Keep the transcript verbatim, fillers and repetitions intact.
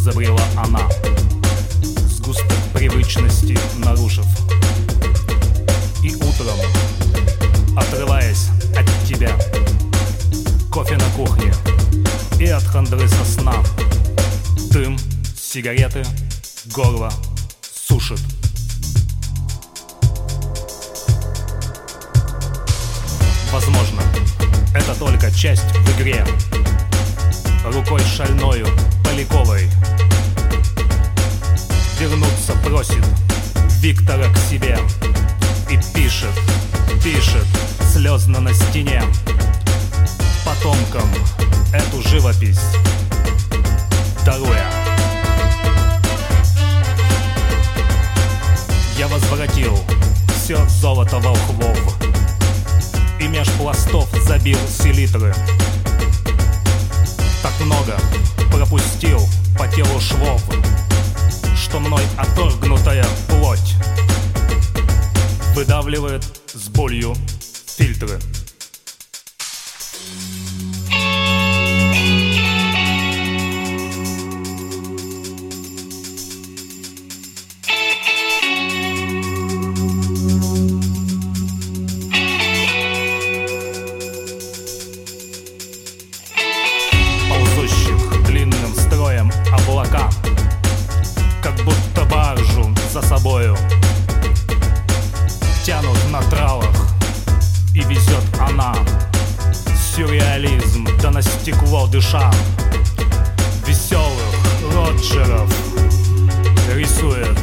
забрела она, сгусток привычности нарушив. И утром, отрываясь от тебя, кофе на кухне и от хандры со сна, дым, сигареты, горло сушит. Возможно, это только часть в игре. Рукой шальною Поляковой вернуться просит Виктора к себе. И пишет, пишет слезно на стене потомкам эту живопись даруя. Я возвратил все золото волхвов и меж пластов забил селитры. Так много пропустил по телу швов, что мной оторгнутая плоть выдавливает с болью фильтры. Облака, как будто баржу за собою тянут на тралах, и везет она сюрреализм, да на стекло дыша веселых Роджеров рисует